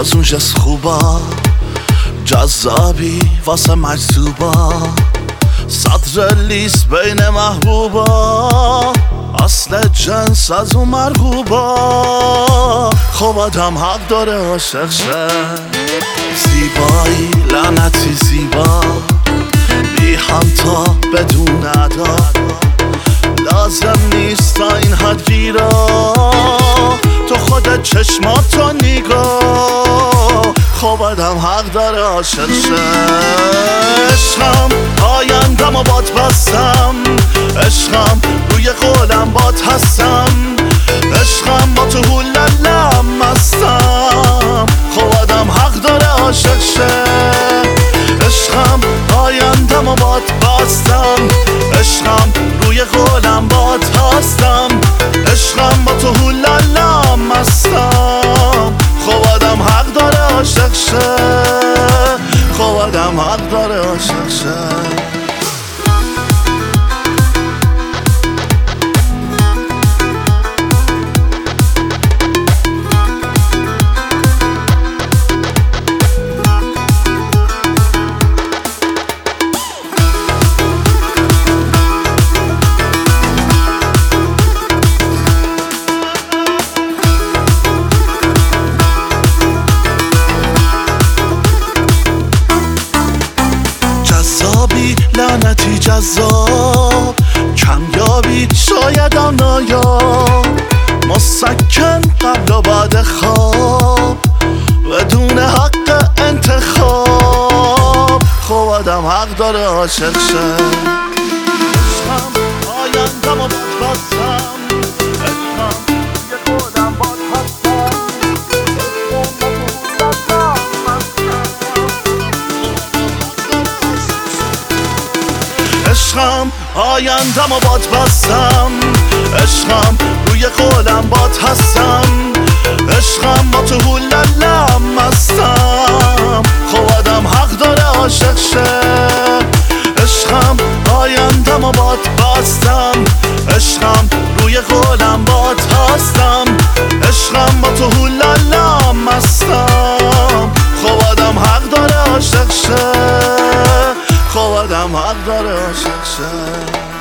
از اون جس خوبا جذابی واسه مجذوبا صدر لیست بین محبوبا اصل جنس از اون مرغوبا خب آدم حق داره عاشق شه زیبایی لعنتی زیبا بی همتا بدون ادا لازم نیست تا این حد گیرا تو خودت چشماتو نگاه خب آدم حق داره عاشق شه عشقم آیندم و باد بستم عشقم روی قولم باد هستم عشقم با تو هولالم مستم خب آدم حق داره عاشق شه عشقم آیندم و باد بستم عشقم روی قولم باد هستم عشقم با تو هولالم مستم خب آدم حق داره عاشق شه خب آدم حق داره عاشق شه لعنتی جذاب کمیابی شایدم نایاب مسکن قبل و بعد خواب بدون حق انتخاب خب آدم حق داره عاشق شه عشقم آیندم و باد بستم عشقم یه قولم باد هستم عشقم آیندم و باد بستم عشقم روی قولم باد هستم عشقم با تو هولالم مستم خب آدم حق داره عاشق شه عشقم آیندم و باد بستم عشقم روی قولم باد هستم عشقم با تو هولالم مستم خب آدم حق داره عاشق شه خب آدم حق داره عاشق شه